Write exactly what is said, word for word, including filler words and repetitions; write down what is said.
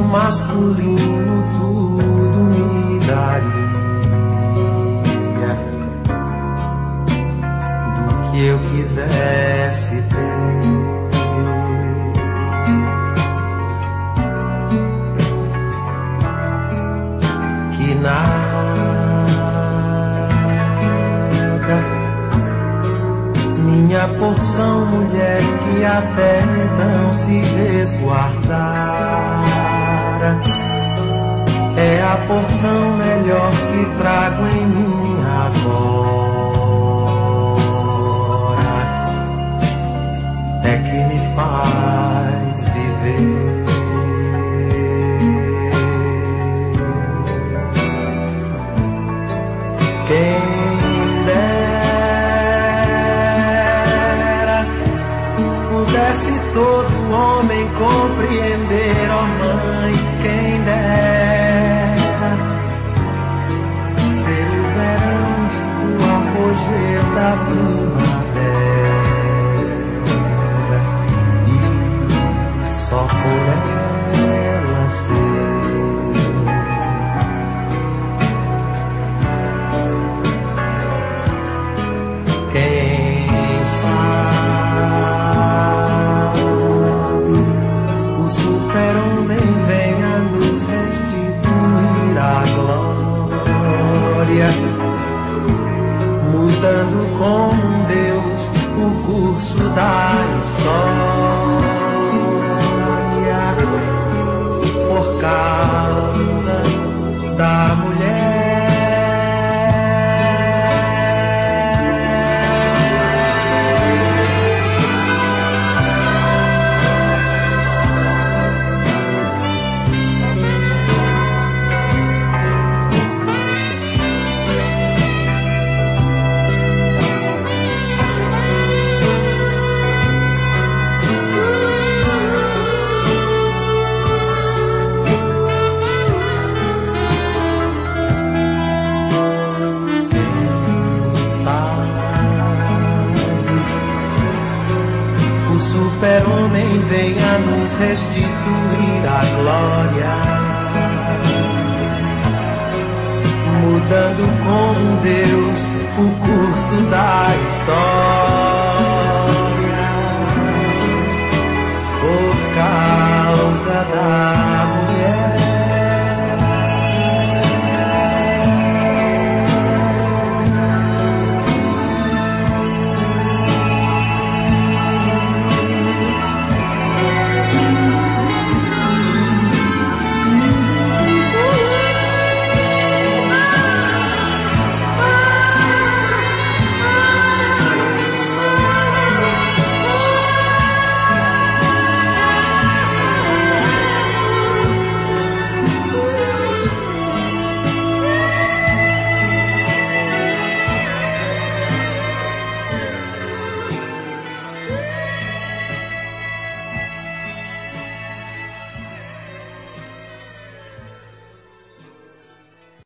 masculino tudo me daria do que eu quisesse ter. Que nada, minha porção, mulher, que até então se resguardara, é a porção melhor que trago em mim agora, é que me faz viver. Quem dera pudesse todo homem compreender, ó mãe, quem dera ser o verão, o apogeu da primavera e só por ela ser. Quem sabe o super-homem venha nos restituir a glória, mudando como um Deus o curso da história, por causa da mulher. O super-homem venha nos restituir a glória, mudando com Deus o curso da história, por causa da